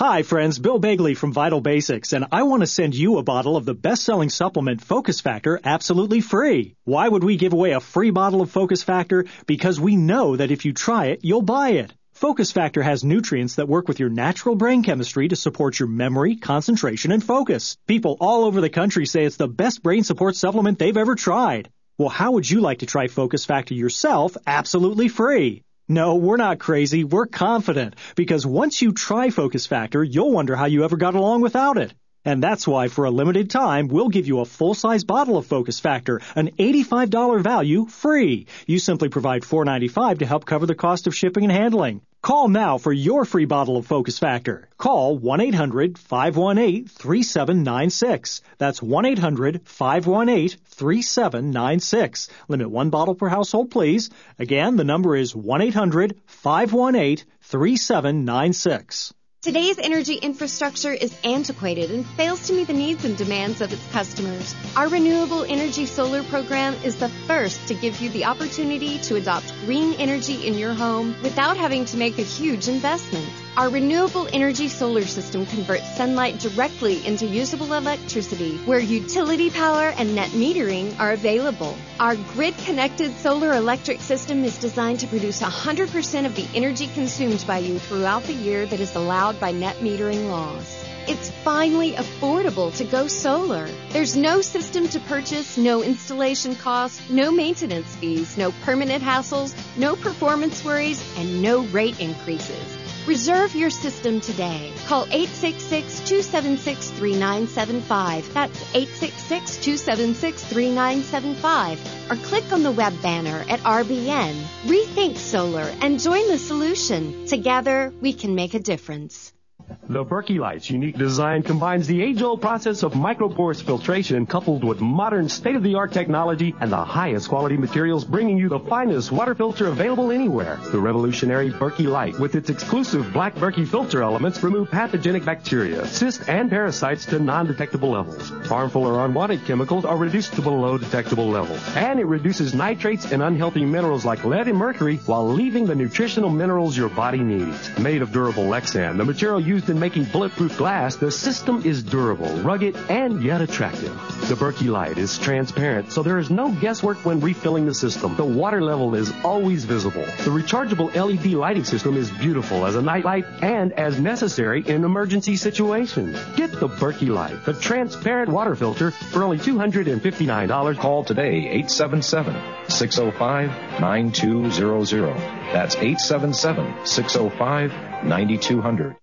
Hi, friends. Bill Bagley from Vital Basics, and I want to send you a bottle of the best-selling supplement Focus Factor absolutely free. Why would we give away a free bottle of Focus Factor? Because we know that if you try it, you'll buy it. Focus Factor has nutrients that work with your natural brain chemistry to support your memory, concentration, and focus. People all over the country say it's the best brain support supplement they've ever tried. Well, how would you like to try Focus Factor yourself absolutely free? No, we're not crazy. We're confident. Because once you try Focus Factor, you'll wonder how you ever got along without it. And that's why, for a limited time, we'll give you a full-size bottle of Focus Factor, an $85 value, free. You simply provide $4.95 to help cover the cost of shipping and handling. Call now for your free bottle of Focus Factor. Call 1-800-518-3796. That's 1-800-518-3796. Limit one bottle per household, please. Again, the number is 1-800-518-3796. Today's energy infrastructure is antiquated and fails to meet the needs and demands of its customers. Our Renewable Energy Solar program is the first to give you the opportunity to adopt green energy in your home without having to make a huge investment. Our renewable energy solar system converts sunlight directly into usable electricity, where utility power and net metering are available. Our grid-connected solar electric system is designed to produce 100% of the energy consumed by you throughout the year that is allowed by net metering laws. It's finally affordable to go solar. There's no system to purchase, no installation costs, no maintenance fees, no permanent hassles, no performance worries, and no rate increases. Reserve your system today. Call 866-276-3975. That's 866-276-3975. Or click on the web banner at RBN. Rethink solar and join the solution. Together, we can make a difference. The Berkey Light's unique design combines the age-old process of microporous filtration coupled with modern state-of-the-art technology and the highest quality materials, bringing you the finest water filter available anywhere. The revolutionary Berkey Light, with its exclusive black Berkey filter elements, remove pathogenic bacteria, cysts, and parasites to non-detectable levels. Harmful or unwanted chemicals are reduced to below detectable levels. And it reduces nitrates and unhealthy minerals like lead and mercury while leaving the nutritional minerals your body needs. Made of durable Lexan, the material used in making bulletproof glass, the system is durable, rugged, and yet attractive. The Berkey Light is transparent, so there is no guesswork when refilling the system. The water level is always visible. The rechargeable LED lighting system is beautiful as a night light and as necessary in emergency situations. Get the Berkey Light, the transparent water filter, for only $259. Call today, 877-605-9200. That's 877-605-9200.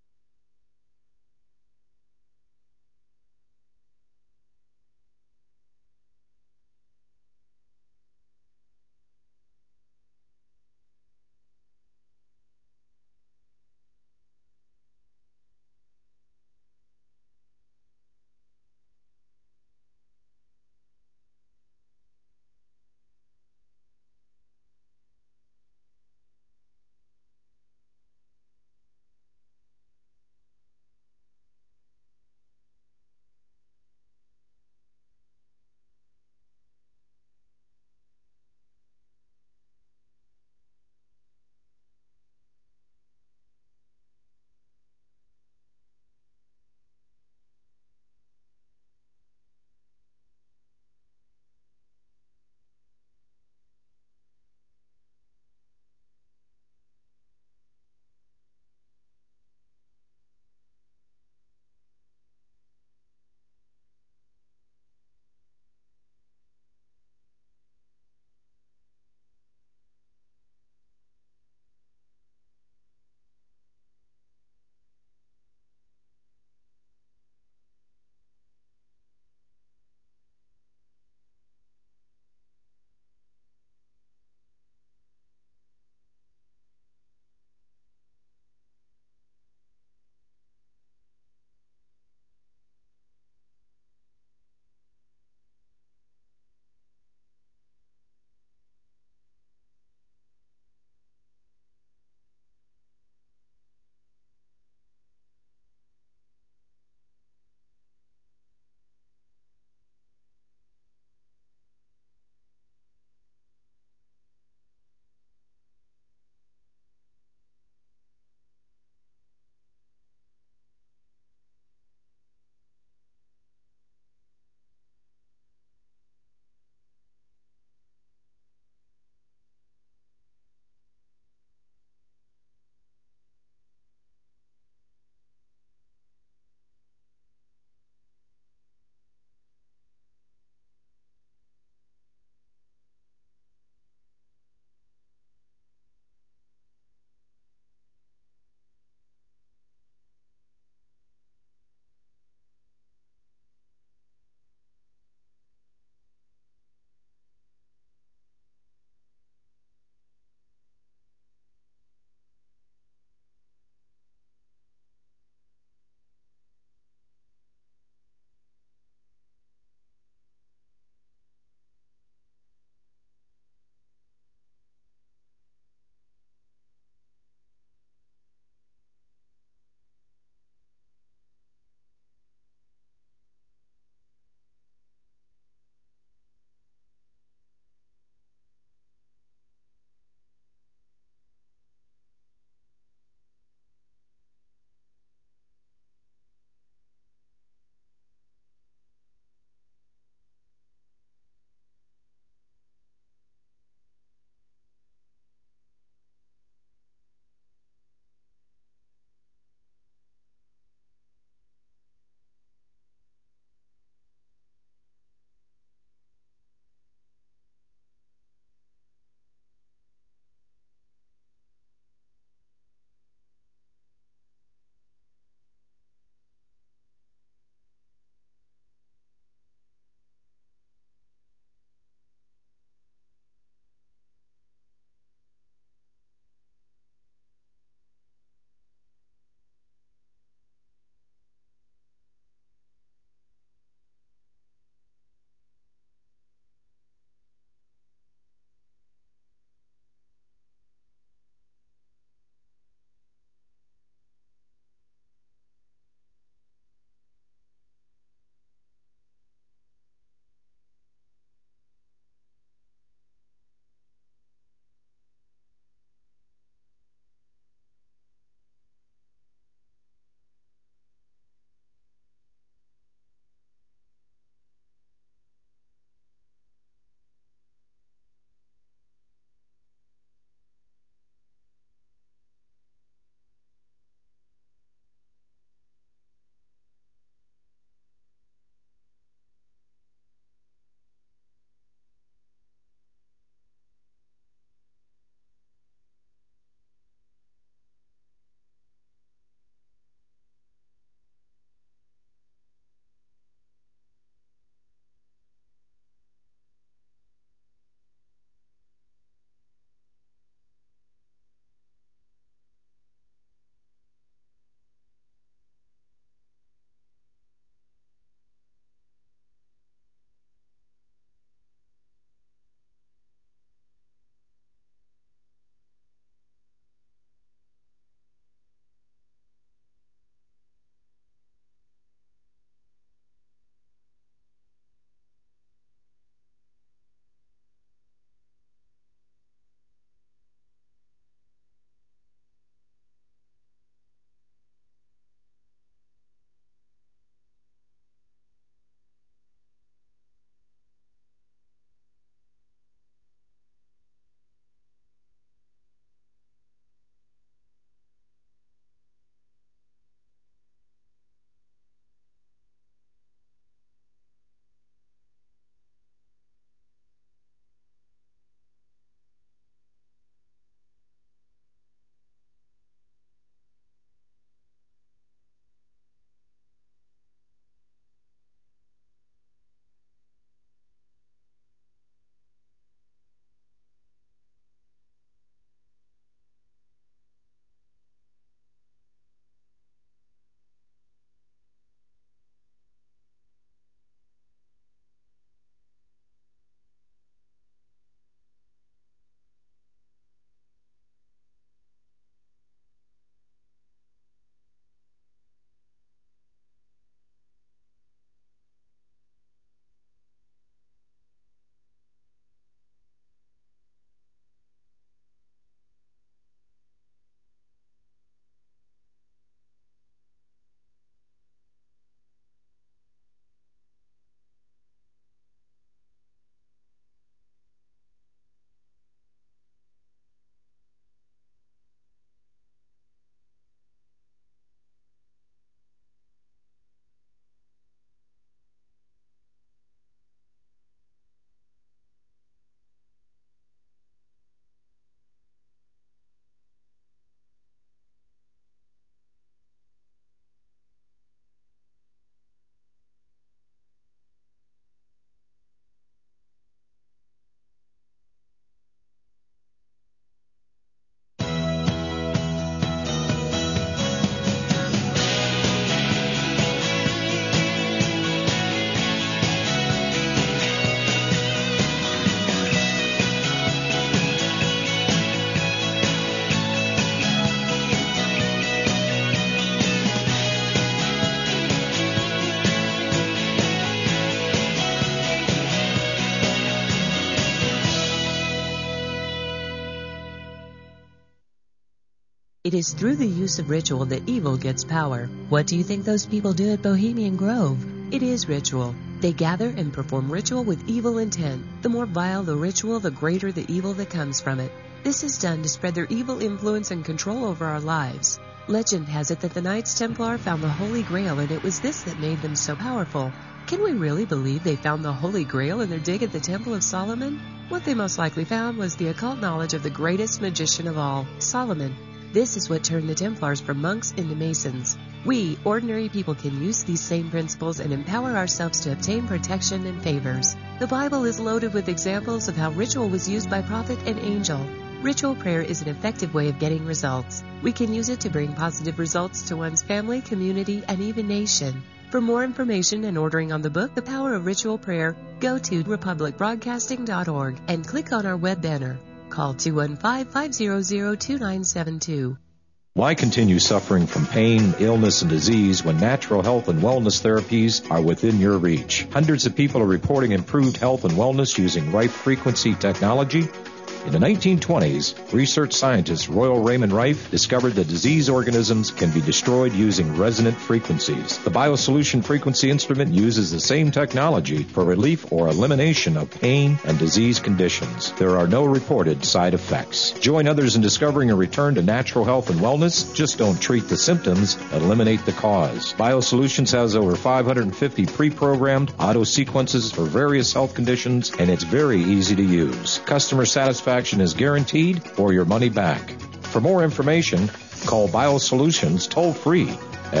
It is through the use of ritual that evil gets power. What do you think those people do at Bohemian Grove? It is ritual. They gather and perform ritual with evil intent. The more vile the ritual, the greater the evil that comes from it. This is done to spread their evil influence and control over our lives. Legend has it that the Knights Templar found the Holy Grail, and it was this that made them so powerful. Can we really believe they found the Holy Grail in their dig at the Temple of Solomon? What they most likely found was the occult knowledge of the greatest magician of all, Solomon. This is what turned the Templars from monks into Masons. We, ordinary people, can use these same principles and empower ourselves to obtain protection and favors. The Bible is loaded with examples of how ritual was used by prophet and angel. Ritual prayer is an effective way of getting results. We can use it to bring positive results to one's family, community, and even nation. For more information and ordering on the book, The Power of Ritual Prayer, go to republicbroadcasting.org and click on our web banner. Call 215-500-2972. Why continue suffering from pain, illness, and disease when natural health and wellness therapies are within your reach? Hundreds of people are reporting improved health and wellness using Rife Frequency technology. In the 1920s, research scientist Royal Raymond Rife discovered that disease organisms can be destroyed using resonant frequencies. The BioSolution frequency instrument uses the same technology for relief or elimination of pain and disease conditions. There are no reported side effects. Join others in discovering a return to natural health and wellness. Just don't treat the symptoms, eliminate the cause. BioSolutions has over 550 pre-programmed auto sequences for various health conditions, and it's very easy to use. Customer satisfaction is guaranteed or your money back. For more information, call BioSolutions toll-free at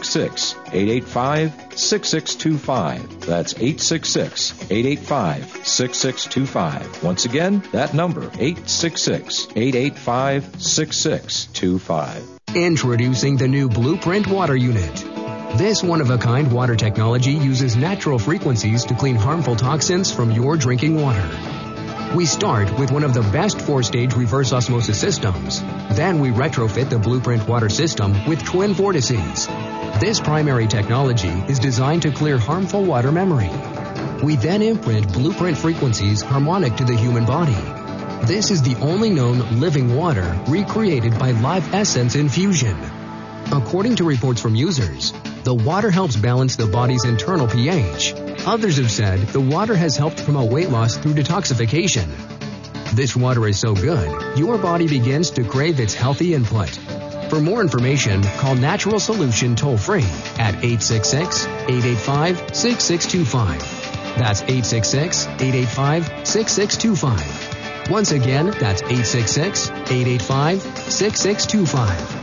866-885-6625. That's 866-885-6625. Once again, that number, 866-885-6625. Introducing the new Blueprint Water Unit. This one-of-a-kind water technology uses natural frequencies to clean harmful toxins from your drinking water. We start with one of the best 4-stage reverse osmosis systems. Then we retrofit the Blueprint water system with twin vortices. This primary technology is designed to clear harmful water memory. We then imprint Blueprint frequencies harmonic to the human body. This is the only known living water recreated by Live Essence infusion. According to reports from users, the water helps balance the body's internal pH. Others have said the water has helped promote weight loss through detoxification. This water is so good, your body begins to crave its healthy input. For more information, call Natural Solution toll-free at 866-885-6625. That's 866-885-6625. Once again, that's 866-885-6625.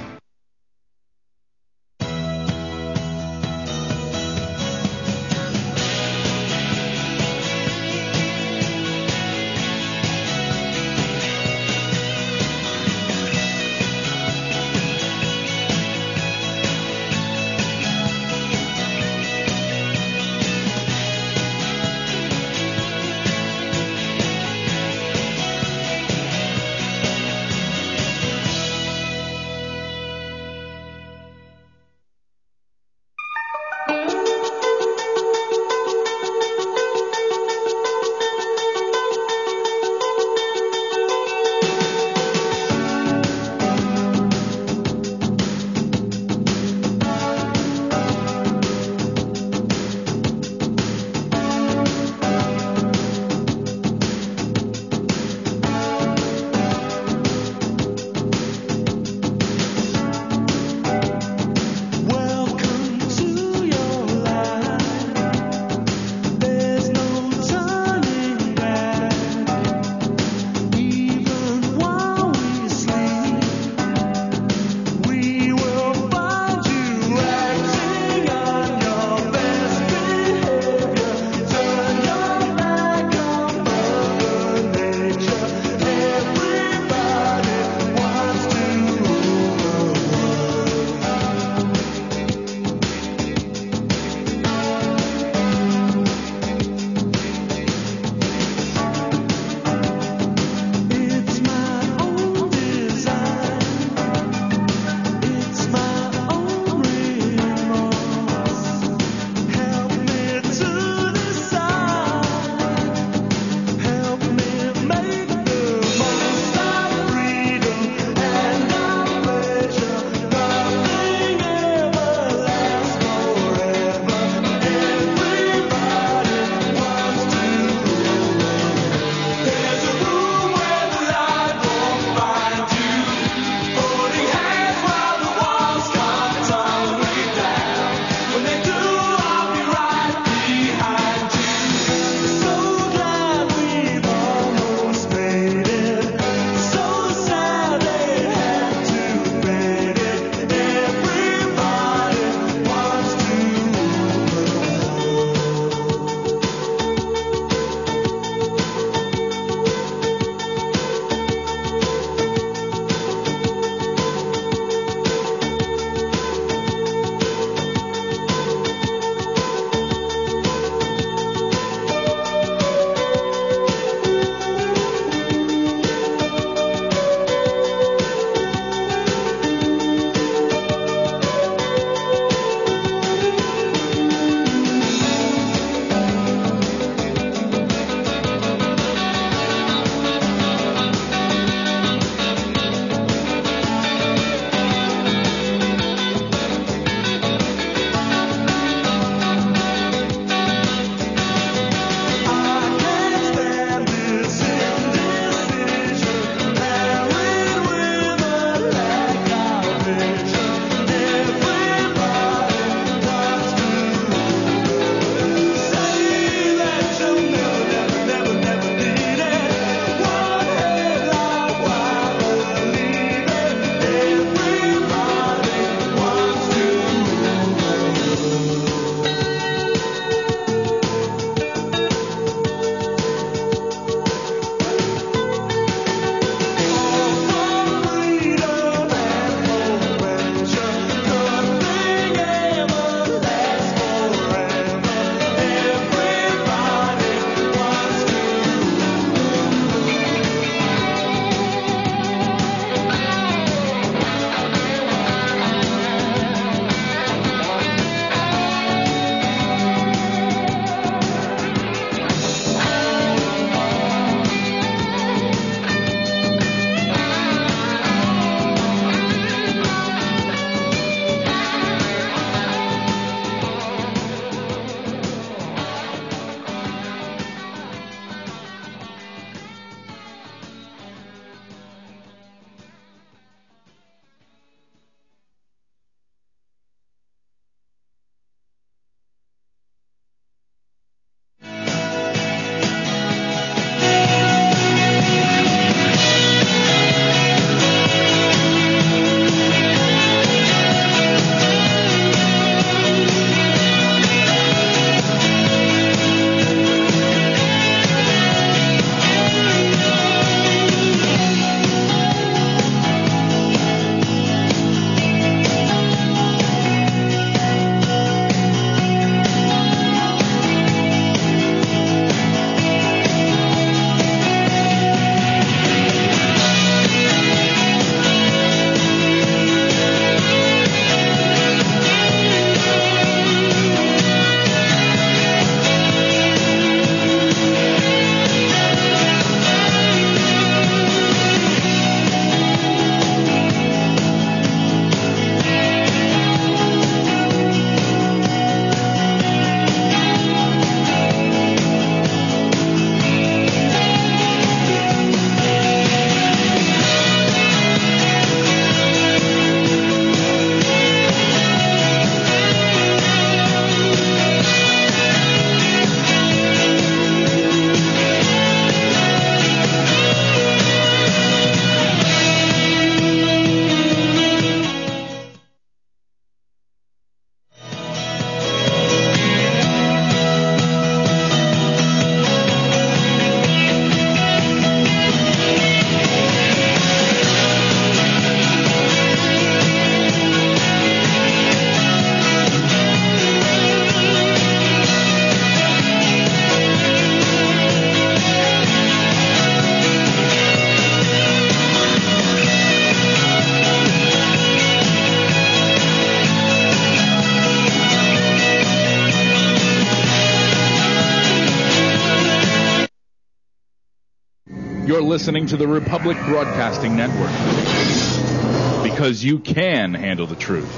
You're listening to the Republic Broadcasting Network. Because you can handle the truth.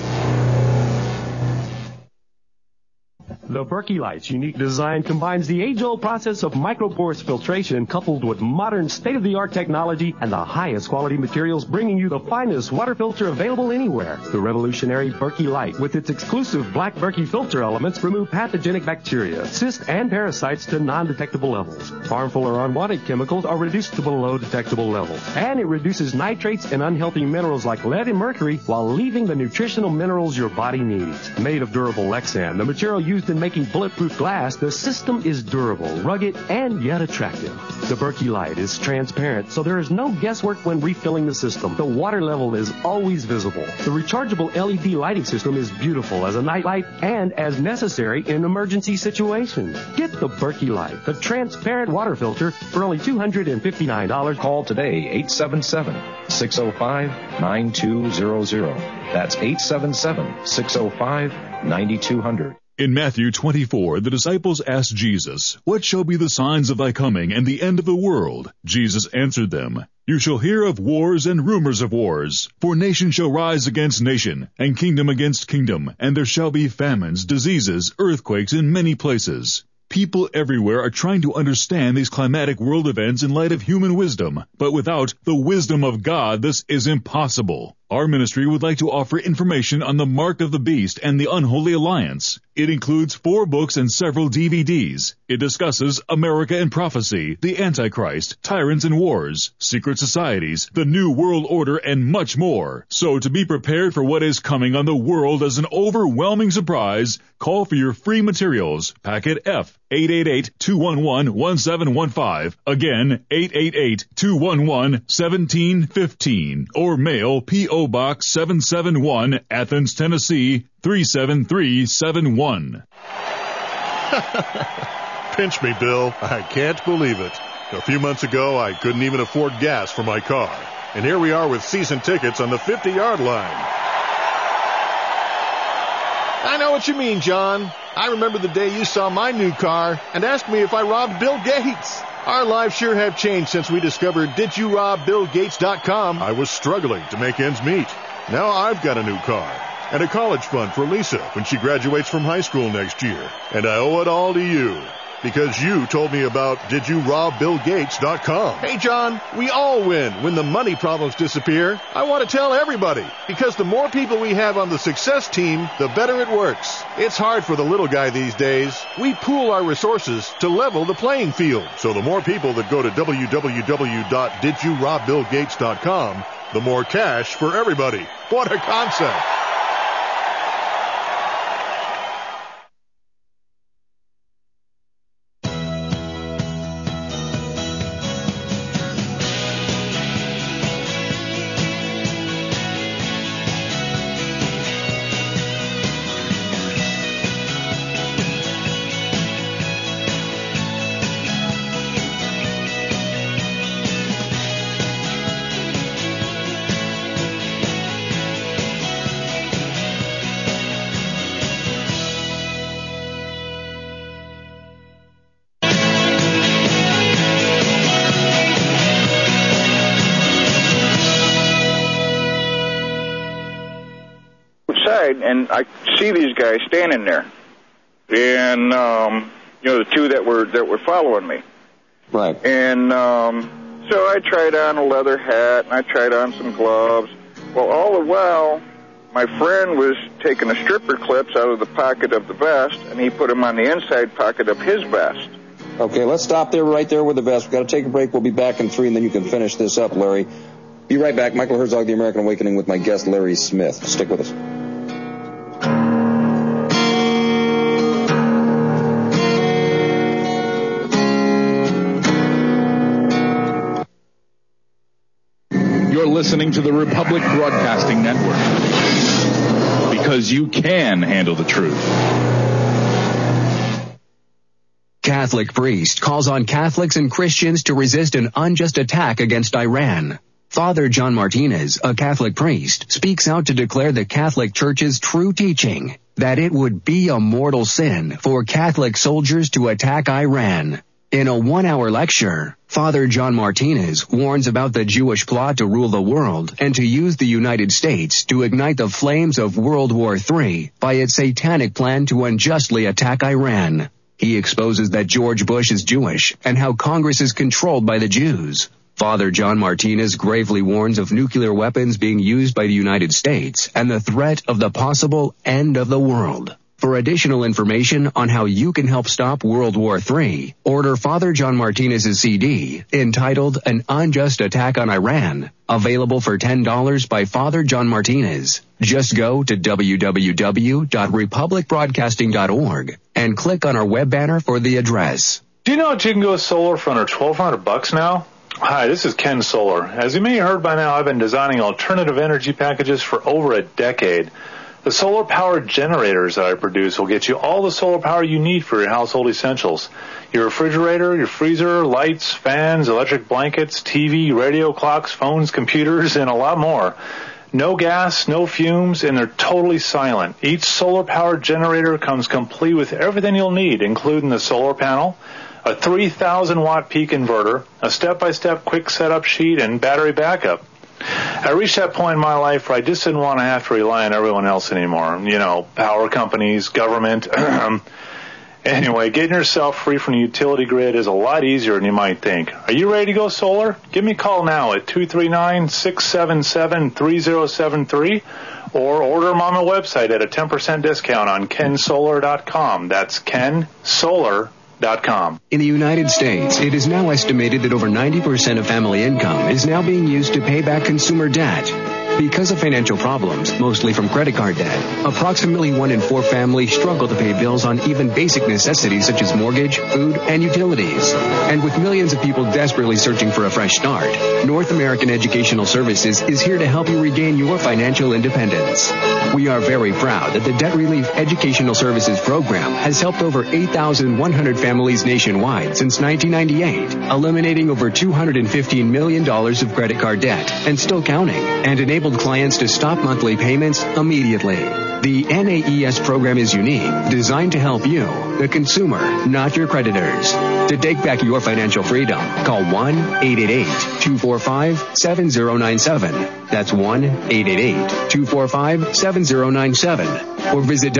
The Berkey Light's unique design combines the age-old process of microporous filtration coupled with modern state-of-the-art technology and the highest quality materials, bringing you the finest water filter available anywhere. The revolutionary Berkey Light, with its exclusive black Berkey filter elements, remove pathogenic bacteria, cysts, and parasites to non-detectable levels. Harmful or unwanted chemicals are reduced to below detectable levels. And it reduces nitrates and unhealthy minerals like lead and mercury while leaving the nutritional minerals your body needs. Made of durable Lexan, the material used in making bulletproof glass, the system is durable, rugged, and yet attractive. The Berkey Light is transparent, so there is no guesswork when refilling the system. The water level is always visible. The rechargeable LED lighting system is beautiful as a night light and as necessary in emergency situations. Get the Berkey Light, the transparent water filter, for only $259. Call today, 877-605-9200. That's 877-605-9200. In Matthew 24, the disciples asked Jesus, "What shall be the signs of thy coming and the end of the world?" Jesus answered them, "You shall hear of wars and rumors of wars. For nation shall rise against nation, and kingdom against kingdom, and there shall be famines, diseases, earthquakes in many places." People everywhere are trying to understand these climatic world events in light of human wisdom, but without the wisdom of God, this is impossible. Our ministry would like to offer information on the Mark of the Beast and the Unholy Alliance. It includes 4 books and several DVDs. It discusses America and prophecy, the Antichrist, tyrants and wars, secret societies, the New World Order, and much more. So to be prepared for what is coming on the world as an overwhelming surprise, call for your free materials. Packet F, 888-211-1715. Again, 888-211-1715. Or mail P.O. Box 771, Athens, Tennessee, 37371. Pinch me, Bill. I can't believe it. A few months ago, I couldn't even afford gas for my car. And here we are with season tickets on the 50-yard line. I know what you mean, John. I remember the day you saw my new car and asked me if I robbed Bill Gates. Our lives sure have changed since we discovered DidYouRobBillGates.com. I was struggling to make ends meet. Now I've got a new car and a college fund for Lisa when she graduates from high school next year. And I owe it all to you because you told me about DidYouRobBillGates.com. Hey, John, we all win when the money problems disappear. I want to tell everybody because the more people we have on the success team, the better it works. It's hard for the little guy these days. We pool our resources to level the playing field. So the more people that go to www.DidYouRobBillGates.com, the more cash for everybody. What a concept. And I see these guys standing there, and the two that were following me. Right. And so I tried on a leather hat, and I tried on some gloves. Well, all the while, my friend was taking the stripper clips out of the pocket of the vest, and he put them on the inside pocket of his vest. Okay, let's stop there, right there with the vest. We've got to take a break. We'll be back in 3, and then you can finish this up, Larry. Be right back. Michael Herzog, The American Awakening, with my guest, Larry Smith. Stick with us. You're listening to the Republic Broadcasting Network. Because you can handle the truth. Catholic priest calls on Catholics and Christians to resist an unjust attack against Iran. Father John Martinez, a Catholic priest, speaks out to declare the Catholic Church's true teaching that it would be a mortal sin for Catholic soldiers to attack Iran. In a 1-hour lecture, Father John Martinez warns about the Jewish plot to rule the world and to use the United States to ignite the flames of World War III by its satanic plan to unjustly attack Iran. He exposes that George Bush is Jewish and how Congress is controlled by the Jews. Father John Martinez gravely warns of nuclear weapons being used by the United States and the threat of the possible end of the world. For additional information on how you can help stop World War III, order Father John Martinez's CD entitled An Unjust Attack on Iran, available for $10 by Father John Martinez. Just go to www.republicbroadcasting.org and click on our web banner for the address. Do you know that you can go solar for under $1,200 now? Hi, this is Ken Solar. As you may have heard by now, I've been designing alternative energy packages for over a decade. The solar-powered generators that I produce will get you all the solar power you need for your household essentials. Your refrigerator, your freezer, lights, fans, electric blankets, TV, radio, clocks, phones, computers, and a lot more. No gas, no fumes, and they're totally silent. Each solar-powered generator comes complete with everything you'll need, including the solar panel, a 3,000-watt peak inverter, a step-by-step quick setup sheet, and battery backup. I reached that point in my life where I just didn't want to have to rely on everyone else anymore. You know, power companies, government. Anyway, getting yourself free from the utility grid is a lot easier than you might think. Are you ready to go solar? Give me a call now at 239-677-3073 or order them on my website at a 10% discount on kensolar.com. That's kensolar.com. In the United States, it is now estimated that over 90% of family income is now being used to pay back consumer debt. Because of financial problems, mostly from credit card debt, approximately 1 in 4 families struggle to pay bills on even basic necessities such as mortgage, food, and utilities. And with millions of people desperately searching for a fresh start, North American Educational Services is here to help you regain your financial independence. We are very proud that the Debt Relief Educational Services Program has helped over 8,100 families nationwide since 1998, eliminating over $215 million of credit card debt and still counting, and enabled clients to stop monthly payments immediately. The NAES program is unique, designed to help you, the consumer, not your creditors. To take back your financial freedom, call 1-888-245-7097. That's 1-888-245-7097. Or visit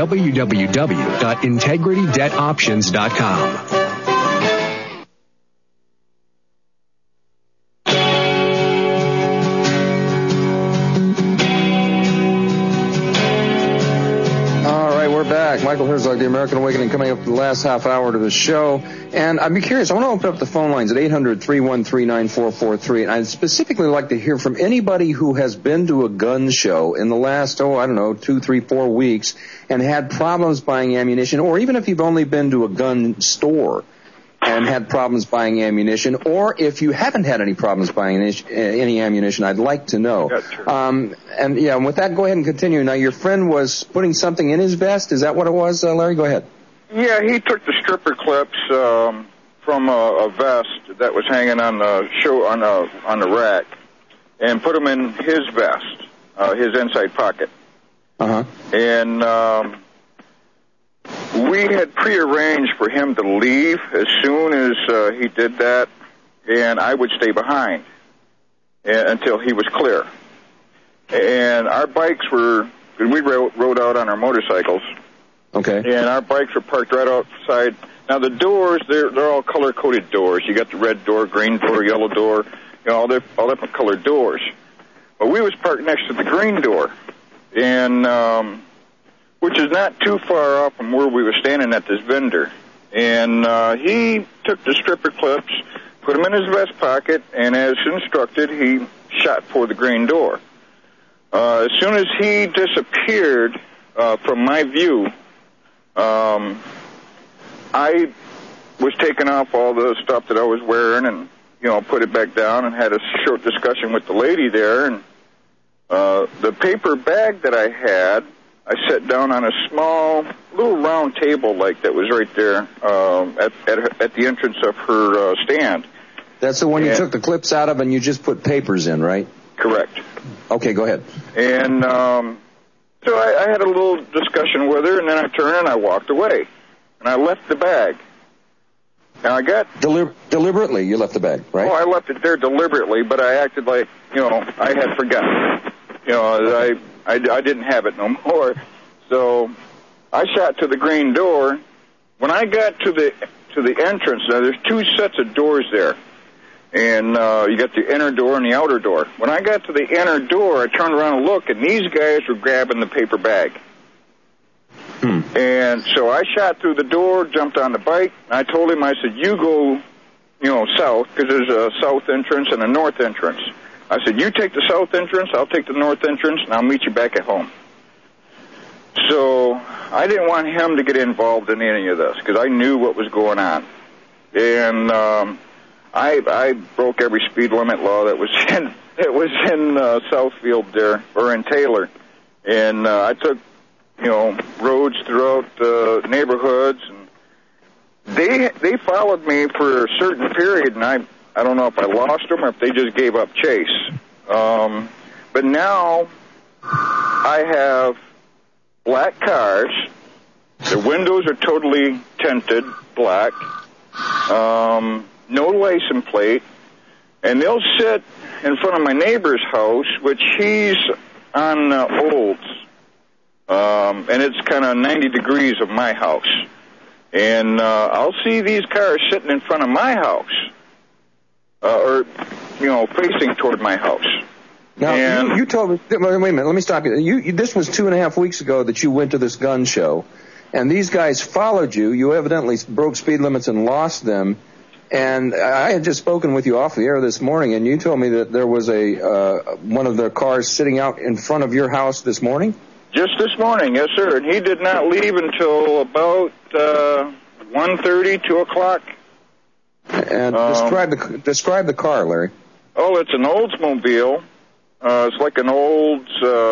www.integritydebtoptions.com. Michael Herzog, The American Awakening, coming up to the last half hour to the show. And I'd be curious, I want to open up the phone lines at 800-313-9443. And I'd specifically like to hear from anybody who has been to a gun show in the last, 2, 3, 4 weeks and had problems buying ammunition, or even if you've only been to a gun store and had problems buying ammunition, or if you haven't had any problems buying any ammunition, I'd like to know. And with that, go ahead and continue. Now, your friend was putting something in his vest. Is that what it was, Larry? Go ahead. Yeah, he took the stripper clips from a vest that was hanging on the on the rack and put them in his vest, his inside pocket. Uh-huh. And we had prearranged for him to leave as soon as he did that, and I would stay behind until he was clear. And our bikes we rode out on our motorcycles. Okay. And our bikes were parked right outside. Now, the doors, they're all color-coded doors. You got the red door, green door, yellow door, all different colored doors. But we was parked next to the green door, and which is not too far off from where we were standing at this vendor. And he took the stripper clips, put them in his vest pocket, and as instructed, he shot for the green door. As soon as he disappeared from my view, I was taking off all the stuff that I was wearing and, put it back down and had a short discussion with the lady there. And the paper bag that I had, I sat down on a small, little round table that was right there at the entrance of her stand. That's the one you took the clips out of and you just put papers in, right? Correct. Okay, go ahead. And so I had a little discussion with her, and then I turned and I walked away. And I left the bag. Now I got deliberately. You left the bag, right? Oh, I left it there deliberately, but I acted like I had forgotten. I didn't have it no more. So I shot to the green door. When I got to the entrance, now there's two sets of doors there, and you got the inner door and the outer door. When I got to the inner door, I turned around and looked, and these guys were grabbing the paper bag. And so I shot through the door, jumped on the bike, and I told him, I said, you go, south, because there's a south entrance and a north entrance. I said, you take the south entrance, I'll take the north entrance, and I'll meet you back at home. So I didn't want him to get involved in any of this, because I knew what was going on. And I broke every speed limit law that was in Southfield there, or in Taylor. And I took roads throughout the neighborhoods, and they followed me for a certain period, and I don't know if I lost them or if they just gave up chase. But now I have black cars. The windows are totally tinted black, no license plate, and they'll sit in front of my neighbor's house, which he's on Olds. And it's kind of 90 degrees of my house. And I'll see these cars sitting in front of my house, or facing toward my house. Now, you told me, wait a minute, let me stop you. This was 2.5 weeks ago that you went to this gun show, and these guys followed you. You evidently broke speed limits and lost them. And I had just spoken with you off the air this morning, and you told me that there was one of the cars sitting out in front of your house this morning? Just this morning, yes, sir. And he did not leave until about 1:30, 2 o'clock. And describe the car, Larry. Oh, it's an Oldsmobile. It's like an Olds.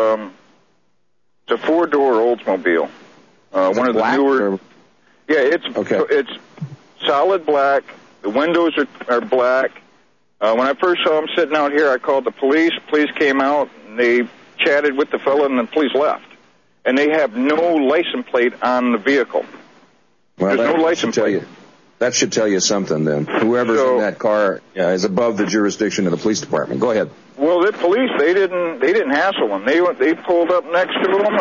It's a 4-door Oldsmobile. One of the newer. Yeah, it's solid black. The windows are black. When I first saw him sitting out here, I called the police. Police came out, and they chatted with the fellow, and the police left. And they have no license plate on the vehicle. Well, there's no license plate. That should tell you something, then. Whoever's in that car is above the jurisdiction of the police department. Go ahead. Well, the police, they didn't hassle him. They pulled up next to him,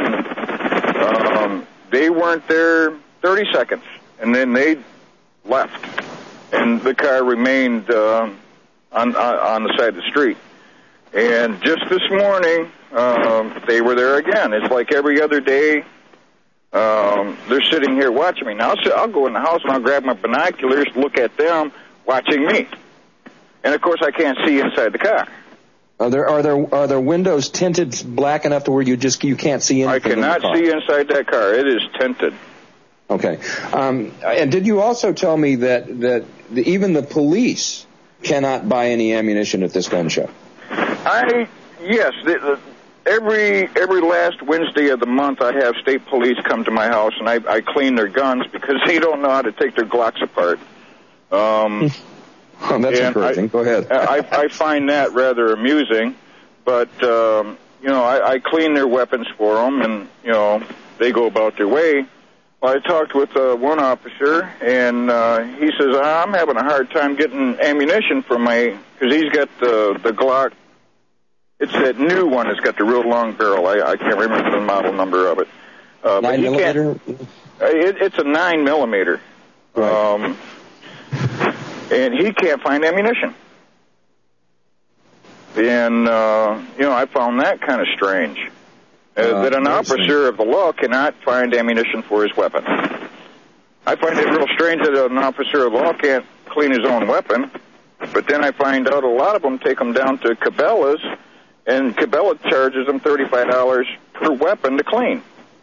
and they weren't there 30 seconds, and then they left, and the car remained on the side of the street. And just this morning, they were there again. It's like every other day. They're sitting here watching me. Now I'll go in the house and I'll grab my binoculars, look at them watching me, and of course I can't see inside the car. Are there windows tinted black enough to where you can't see anything? I cannot see inside that car. It is tinted. Okay. And did you also tell me that even the police cannot buy any ammunition at this gun show? Yes. Every last Wednesday of the month, I have state police come to my house, and I clean their guns because they don't know how to take their Glocks apart. That's encouraging. Go ahead. I find that rather amusing, but I clean their weapons for them, and they go about their way. Well, I talked with one officer, and he says I'm having a hard time getting ammunition for because he's got the Glock. It's that new one that's got the real long barrel. I can't remember the model number of it. 9mm? It's a 9mm. Right. And he can't find ammunition. And, I found that kind of strange. That an officer of the law cannot find ammunition for his weapon. I find it real strange that an officer of the law can't clean his own weapon. But then I find out a lot of them take them down to Cabela's, and Cabela charges them $35 per weapon to clean.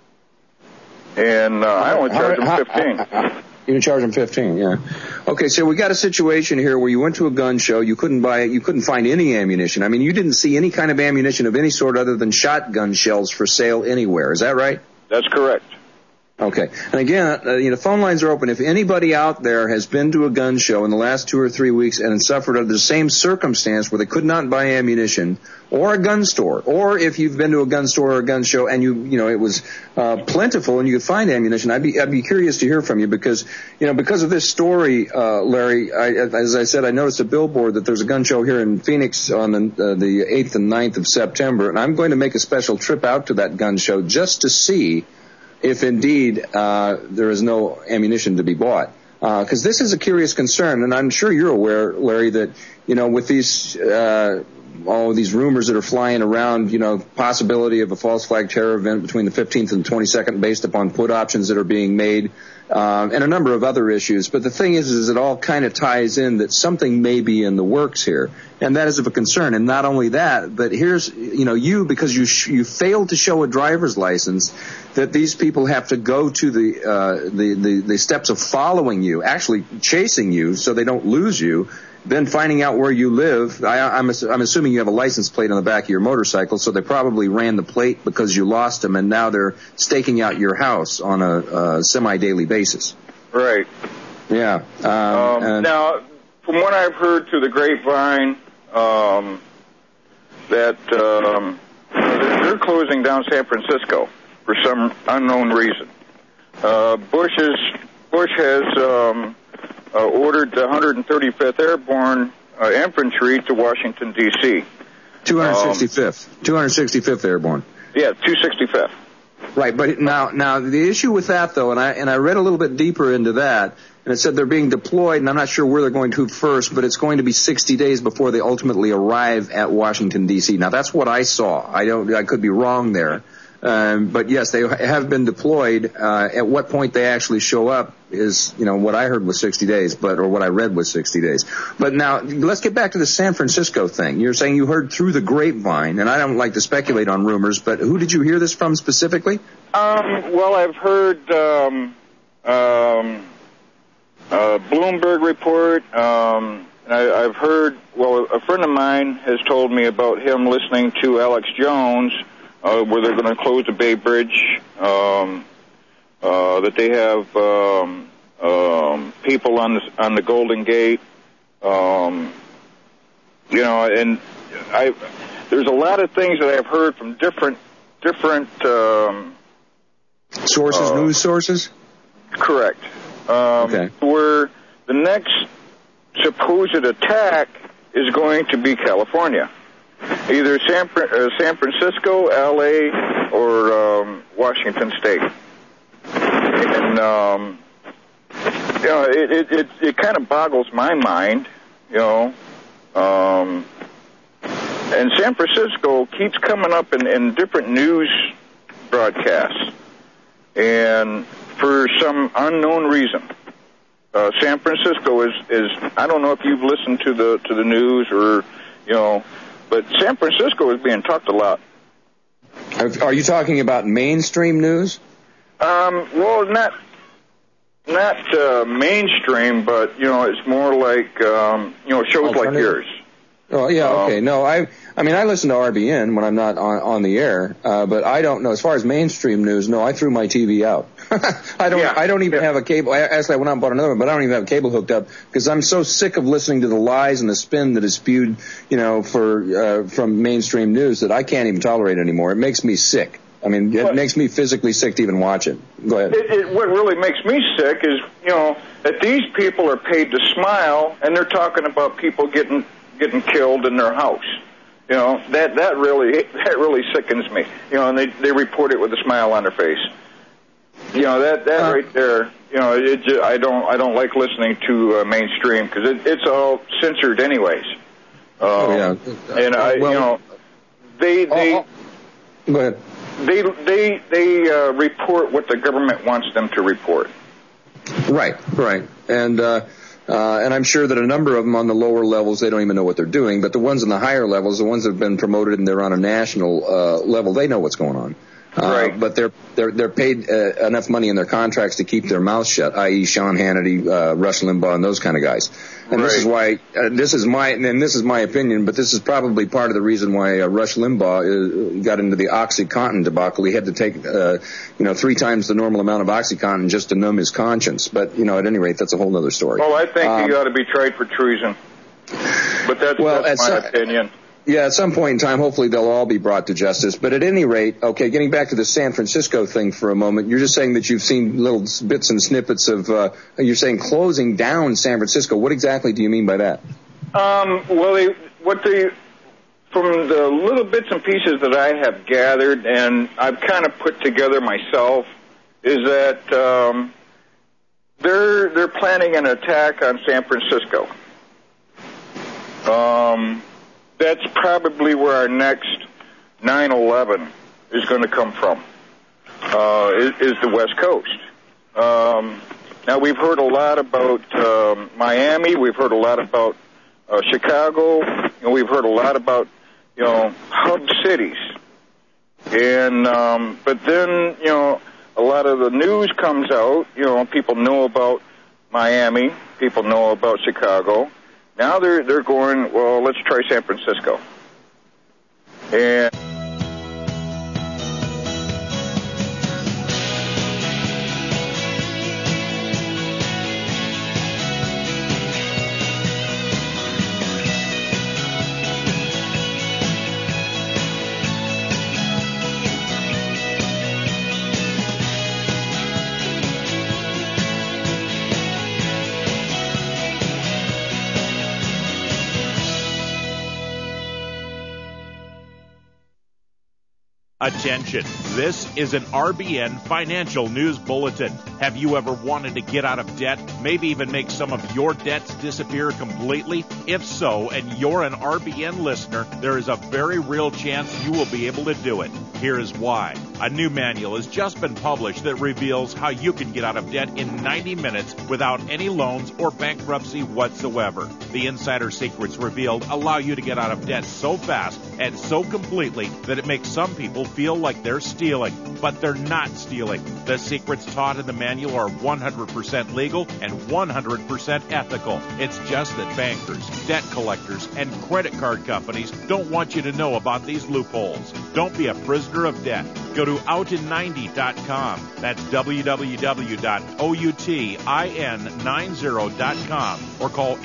And I only charge them $15. You can charge them $15, yeah. Okay, so we got a situation here where you went to a gun show, you couldn't find any ammunition. I mean, you didn't see any kind of ammunition of any sort other than shotgun shells for sale anywhere. Is that right? That's correct. Okay. And again, phone lines are open. If anybody out there has been to a gun show in the last 2 or 3 weeks and suffered under the same circumstance where they could not buy ammunition, or a gun store, or if you've been to a gun store or a gun show and it was plentiful and you could find ammunition, I'd be curious to hear from you because of this story, Larry, as I said, I noticed a billboard that there's a gun show here in Phoenix on the 8th and 9th of September, and I'm going to make a special trip out to that gun show just to see if indeed there is no ammunition to be bought. Because this is a curious concern, and I'm sure you're aware, Larry, that, with these all of these rumors that are flying around, possibility of a false flag terror event between the 15th and the 22nd based upon put options that are being made, and a number of other issues. But the thing is it all kind of ties in that something may be in the works here, and that is of a concern. And not only that, but here's, because you failed to show a driver's license, that these people have to go to the steps of following you, actually chasing you so they don't lose you, then finding out where you live. I'm assuming you have a license plate on the back of your motorcycle, so they probably ran the plate because you lost them, and now they're staking out your house on a semi-daily basis. Right. Yeah. Now, from what I've heard through the grapevine, that they're closing down San Francisco for some unknown reason. Bush has ordered the 135th Airborne Infantry to Washington, D.C. 265th Airborne. Yeah, 265th. Right, but now the issue with that, though, and I read a little bit deeper into that, and it said they're being deployed, and I'm not sure where they're going to first, but it's going to be 60 days before they ultimately arrive at Washington, D.C. Now, that's what I saw. I could be wrong there. But yes, they have been deployed. At what point they actually show up is, what I heard was 60 days, or what I read was 60 days. But now, let's get back to the San Francisco thing. You're saying you heard through the grapevine, and I don't like to speculate on rumors, but who did you hear this from specifically? Well, I've heard Bloomberg report. I've heard, a friend of mine has told me about him listening to Alex Jones, where they're going to close the Bay Bridge, that they have people on the Golden Gate, and there's a lot of things that I've heard from different sources, news sources. Correct. Okay. Where the next supposed attack is going to be California. Either San Francisco, L.A., or Washington State. And, it kind of boggles my mind, and San Francisco keeps coming up in different news broadcasts. And for some unknown reason, San Francisco is I don't know if you've listened to the news or, but San Francisco is being talked a lot. Are you talking about mainstream news? Well, not mainstream, but it's more like shows like yours. Oh yeah, okay. No, I listen to RBN when I'm not on the air, but I don't know as far as mainstream news. No, I threw my TV out. I don't even have a cable. Actually, I went out and bought another one, but I don't even have a cable hooked up because I'm so sick of listening to the lies and the spin that is spewed, from mainstream news that I can't even tolerate it anymore. It makes me sick. It makes me physically sick to even watch it. Go ahead. What really makes me sick is, that these people are paid to smile, and they're talking about people getting killed in their house. That really sickens me. And they report it with a smile on their face. That right there. I don't like listening to mainstream because it's all censored anyways. And they go ahead. They report what the government wants them to report. Right. And I'm sure that a number of them on the lower levels, they don't even know what they're doing. But the ones in the higher levels, the ones that have been promoted and they're on a national level, they know what's going on. Right. But they're paid enough money in their contracts to keep their mouths shut, i.e. Sean Hannity, Rush Limbaugh, and those kind of guys. And right. This is why this is my opinion, but this is probably part of the reason why Rush Limbaugh got into the OxyContin debacle. He had to take 3 times the normal amount of OxyContin just to numb his conscience. But at any rate, that's a whole other story. Well, I think he ought to be tried for treason. But that's my opinion. Yeah, at some point in time, hopefully they'll all be brought to justice. But at any rate, okay, getting back to the San Francisco thing for a moment, you're just saying that you've seen little bits and snippets of, you're saying closing down San Francisco. What exactly do you mean by that? From the little bits and pieces that I have gathered and I've kind of put together myself, is that they're planning an attack on San Francisco. That's probably where our next 9/11 is going to come from, is the West Coast. Now, we've heard a lot about Miami. We've heard a lot about Chicago. And we've heard a lot about, hub cities. And but then, a lot of the news comes out. People know about Miami. People know about Chicago. Now they're going, well, let's try San Francisco. And Attention, this is an RBN Financial News Bulletin. Have you ever wanted to get out of debt, maybe even make some of your debts disappear completely? If so, and you're an RBN listener, there is a very real chance you will be able to do it. Here is why. A new manual has just been published that reveals how you can get out of debt in 90 minutes without any loans or bankruptcy whatsoever. The insider secrets revealed allow you to get out of debt so fast and so completely that it makes some people feel like they're stealing, but they're not stealing. The secrets taught in the manual are 100% legal and 100% ethical. It's just that bankers, debt collectors, and credit card companies don't want you to know about these loopholes. Don't be a prisoner of debt. Go to outin90.com. That's www.outin90.com or call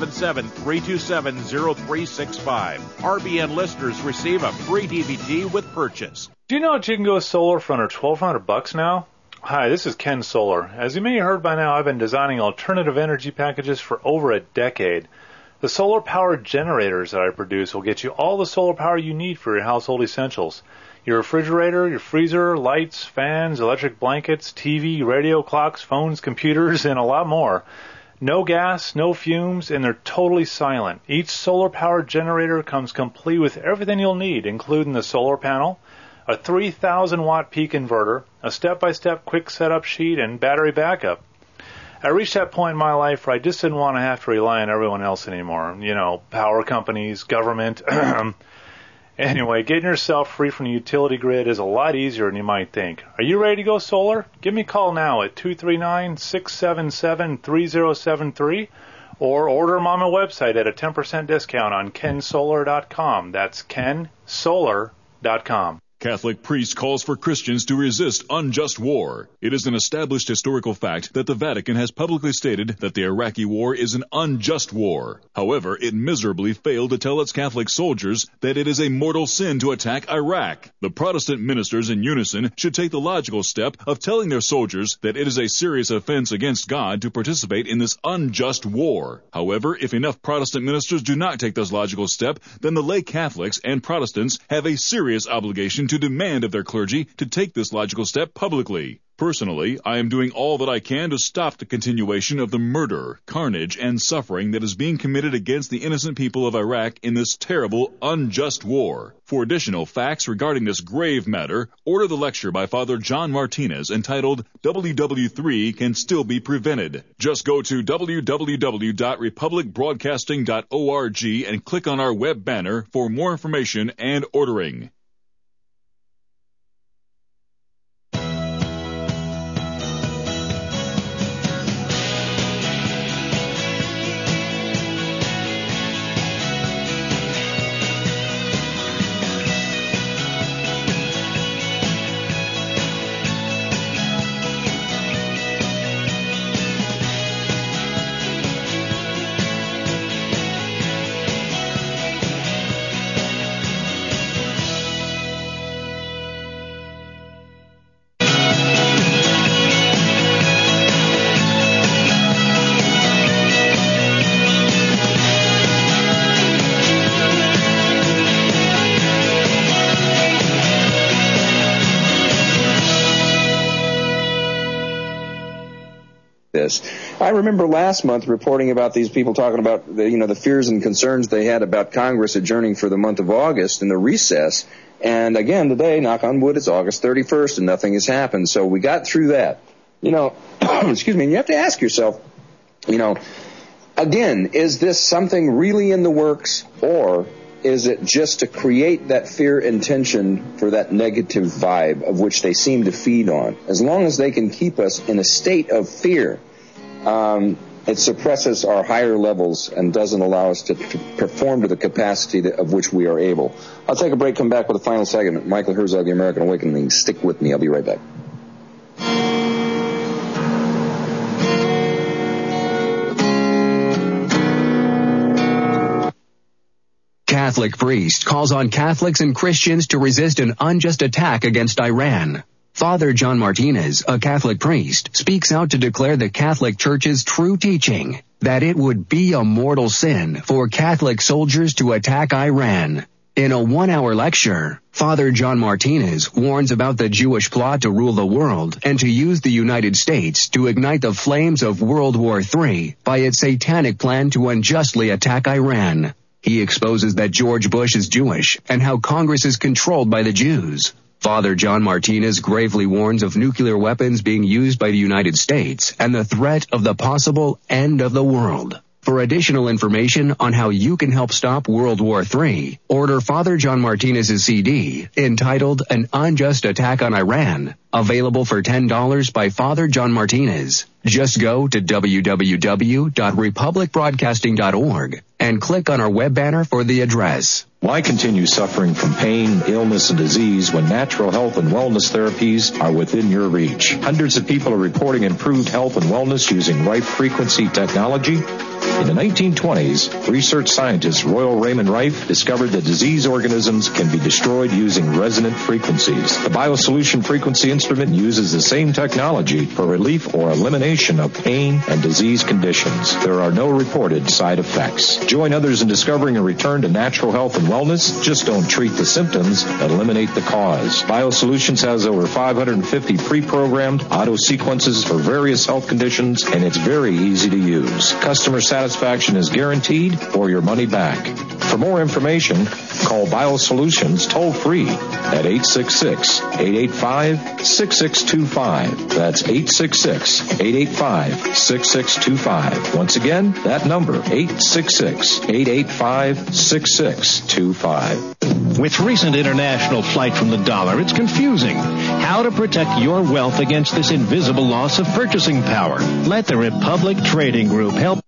877-327-0365. RBN listeners receive a free DVD with purchase. Do you know that you can go solar for under $1,200 now? Hi, this is Ken Solar. As you may have heard by now, I've been designing alternative energy packages for over a decade. The solar-powered generators that I produce will get you all the solar power you need for your household essentials. Your refrigerator, your freezer, lights, fans, electric blankets, TV, radio, clocks, phones, computers, and a lot more. No gas, no fumes, and they're totally silent. Each solar-powered generator comes complete with everything you'll need, including the solar panel, a 3,000-watt peak inverter, a step-by-step quick setup sheet, and battery backup. I reached that point in my life where I just didn't want to have to rely on everyone else anymore. Power companies, government. Anyway, getting yourself free from the utility grid is a lot easier than you might think. Are you ready to go solar? Give me a call now at 239-677-3073 or order them on my website at a 10% discount on kensolar.com. That's kensolar.com. Catholic priest calls for Christians to resist unjust war. It is an established historical fact that the Vatican has publicly stated that the Iraqi war is an unjust war. However, it miserably failed to tell its Catholic soldiers that it is a mortal sin to attack Iraq. The Protestant ministers in unison should take the logical step of telling their soldiers that it is a serious offense against God to participate in this unjust war. However, if enough Protestant ministers do not take this logical step, then the lay Catholics and Protestants have a serious obligation to demand of their clergy to take this logical step publicly. Personally, I am doing all that I can to stop the continuation of the murder, carnage, and suffering that is being committed against the innocent people of Iraq in this terrible, unjust war. For additional facts regarding this grave matter, order the lecture by Father John Martinez entitled WW3 Can Still Be Prevented. Just go to www.republicbroadcasting.org and click on our web banner for more information and ordering. this. I remember last month reporting about these people talking about the fears and concerns they had about Congress adjourning for the month of August in the recess. And again, today, knock on wood, it's August 31st and nothing has happened. So we got through that. Excuse me, and you have to ask yourself, again, is this something really in the works, or is it just to create that fear and tension for that negative vibe of which they seem to feed on? As long as they can keep us in a state of fear, it suppresses our higher levels and doesn't allow us to perform to the capacity of which we are able. I'll take a break, come back with a final segment. Michael Herzog, The American Awakening. Stick with me. I'll be right back. Catholic priest calls on Catholics and Christians to resist an unjust attack against Iran. Father John Martinez, a Catholic priest, speaks out to declare the Catholic Church's true teaching that it would be a mortal sin for Catholic soldiers to attack Iran. In a 1-hour lecture, Father John Martinez warns about the Jewish plot to rule the world and to use the United States to ignite the flames of World War III by its satanic plan to unjustly attack Iran. He exposes that George Bush is Jewish and how Congress is controlled by the Jews. Father John Martinez gravely warns of nuclear weapons being used by the United States and the threat of the possible end of the world. For additional information on how you can help stop World War III, order Father John Martinez's CD entitled An Unjust Attack on Iran, available for $10 by Father John Martinez. Just go to www.republicbroadcasting.org and click on our web banner for the address. Why continue suffering from pain, illness, and disease when natural health and wellness therapies are within your reach? Hundreds of people are reporting improved health and wellness using Rife frequency technology. In the 1920s, research scientist Royal Raymond Rife discovered that disease organisms can be destroyed using resonant frequencies. The BioSolution frequency instrument uses the same technology for relief or elimination of pain and disease conditions. There are no reported side effects. Join others in discovering a return to natural health and wellness. Just don't treat the symptoms, eliminate the cause. BioSolutions has over 550 pre-programmed auto sequences for various health conditions, and it's very easy to use. Customer satisfaction is guaranteed or your money back. For more information, call BioSolutions toll-free at 866-885-6625. That's 866-885-6625. Once again, that number, 866-885-6625. With recent international flight from the dollar, it's confusing how to protect your wealth against this invisible loss of purchasing power. Let the Republic Trading Group help.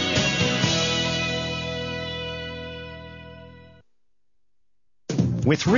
With